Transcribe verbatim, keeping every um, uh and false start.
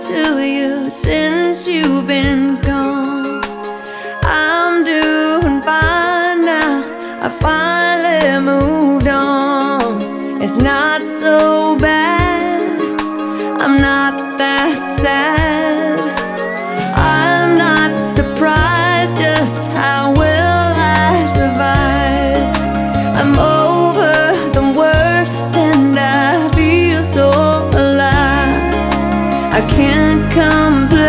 to you since you've been gone. I'm doing fine now, I finally moved on. It's not so bad, I'm not that sad. I'm not surprised just how well I survived. I'm over the worst and I feel so alive. I can't complain,